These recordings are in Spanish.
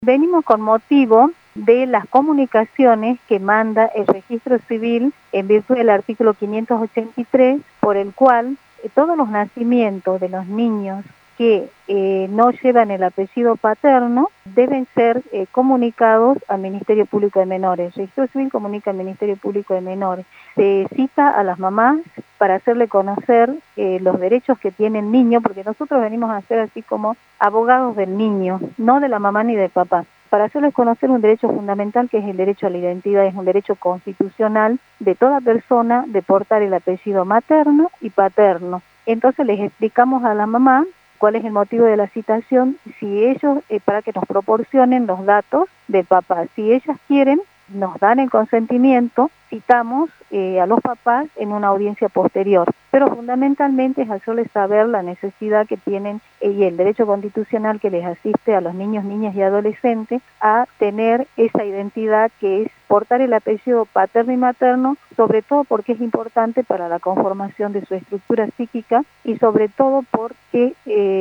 Venimos con motivo de las comunicaciones que manda el Registro Civil en virtud del artículo 583, por el cual todos los nacimientos de los niños que no llevan el apellido paterno deben ser comunicados al Ministerio Público de Menores. El Registro Civil comunica al Ministerio Público de Menores. Se cita a las mamás para hacerle conocer los derechos que tiene el niño, porque nosotros venimos a ser así como abogados del niño, no de la mamá ni del papá, para hacerles conocer un derecho fundamental que es el derecho a la identidad, es un derecho constitucional de toda persona de portar el apellido materno y paterno. Entonces les explicamos a la mamá cuál es el motivo de la citación, si ellos, para que nos proporcionen los datos del papá. Si ellas quieren, nos dan el consentimiento, citamos a los papás en una audiencia posterior. Pero fundamentalmente es hacerles saber la necesidad que tienen y el derecho constitucional que les asiste a los niños, niñas y adolescentes a tener esa identidad que es portar el apellido paterno y materno, sobre todo porque es importante para la conformación de su estructura psíquica y sobre todo porque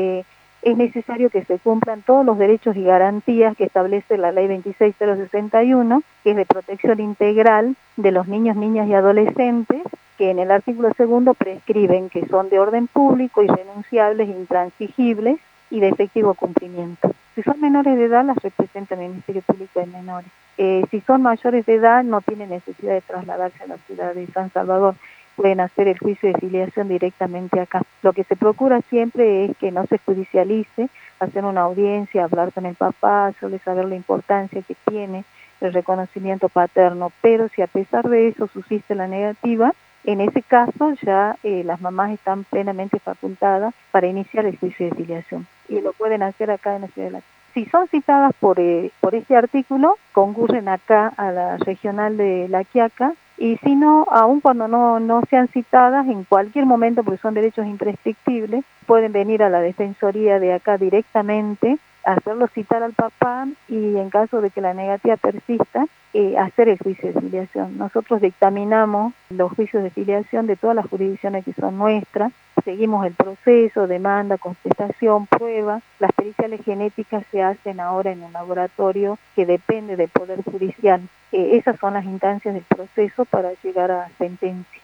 es necesario que se cumplan todos los derechos y garantías que establece la Ley 26061, que es de protección integral de los niños, niñas y adolescentes, que en el artículo 2 prescriben que son de orden público, irrenunciables, intransigibles y de efectivo cumplimiento. Si son menores de edad, las representa el Ministerio Público de Menores. Si son mayores de edad, no tienen necesidad de trasladarse a la ciudad de San Salvador. Pueden hacer el juicio de filiación directamente acá. Lo que se procura siempre es que no se judicialice, hacer una audiencia, hablar con el papá, hacerle saber la importancia que tiene el reconocimiento paterno, pero si a pesar de eso subsiste la negativa, en ese caso ya las mamás están plenamente facultadas para iniciar el juicio de filiación y lo pueden hacer acá en la ciudad de La Quiaca. Si son citadas por este artículo, concurren acá a la regional de La Quiaca, y si no, aun cuando no sean citadas, en cualquier momento, porque son derechos imprescriptibles, pueden venir a la Defensoría de acá directamente, hacerlo citar al papá y en caso de que la negativa persista, hacer el juicio de filiación. Nosotros dictaminamos los juicios de filiación de todas las jurisdicciones que son nuestras, seguimos el proceso, demanda, contestación, prueba. Las periciales genéticas se hacen ahora en un laboratorio que depende del Poder Judicial. Esas son las instancias del proceso para llegar a sentencia.